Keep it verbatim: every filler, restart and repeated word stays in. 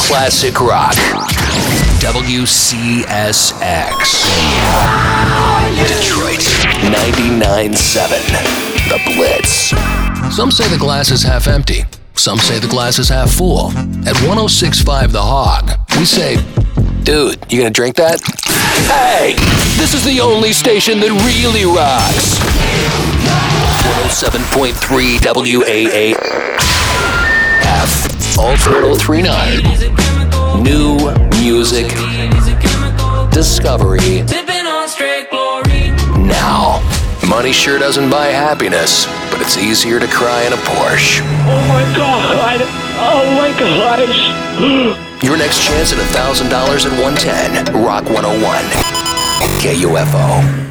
classic rock. W C S X. Detroit. ninety-nine point seven. The Blitz. Some say the glass is half empty. Some say the glass is half full. At one oh six point five The Hog, we say, dude, you gonna drink that? Hey, this is the only station that really rocks. one oh seven point three W A A F. Ultra thirty-nine. New music. Discovery. Now. Money sure doesn't buy happiness, but it's easier to cry in a Porsche. Oh my God! Oh my gosh! Your next chance at one thousand dollars at one ten. Rock one oh one. K U F O.